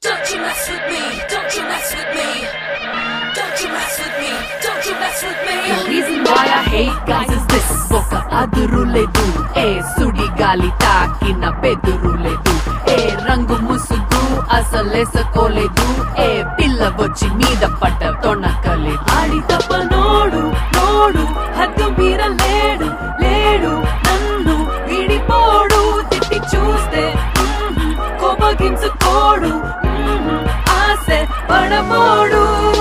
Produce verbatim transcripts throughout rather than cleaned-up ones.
Don't you mess with me, don't you mess with me. Don't you mess with me, don't you mess with me. The reason why I hate guys is this. Oka aduru ledu, e sudi gali taakina beduru ledu. E rangu musugu asalesa koledu. E pilla vochi meeda padda tonakaledu. Aadi tappa nodu, nodu haddu meera ledu, ledu nannu vidipodu. Titti chuste కోపగించుకోడు ఆసే పడబోడు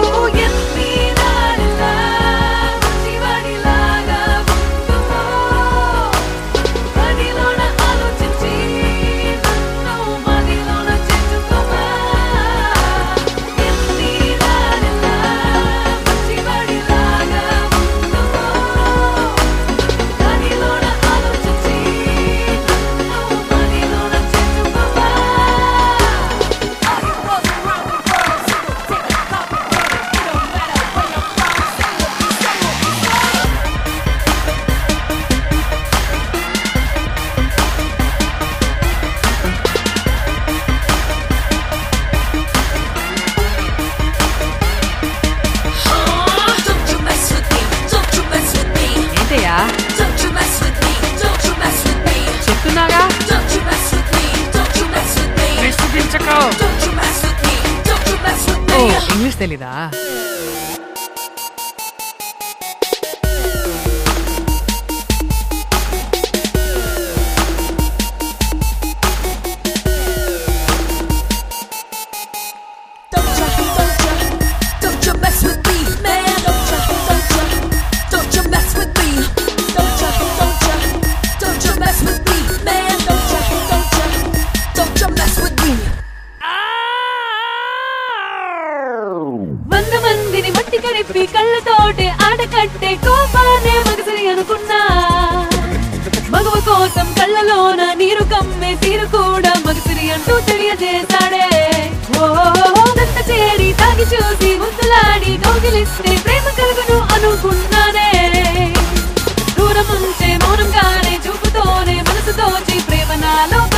చెప్తున్నాగా ఓ English తెలీదా వంద మందిని మట్టి కడిపి కళ్ళతోటే ఆడకట్టే కోపానే మగసిరి అనుకున్నా మగవ కోసం కళ్ళలోన నీరు కమ్మే తీరు కూడా మగసిరి అంటూ తెలియజేశాడే. ఓ దంత చేరి తాగి చూసి ముద్దులాడి కౌగిలిస్తే ప్రేమ కలుగును అనుకున్నానే. దూరం ఉంచే మౌనంగానే చూపుతోనే మనసు దోచి ప్రేమ నాలో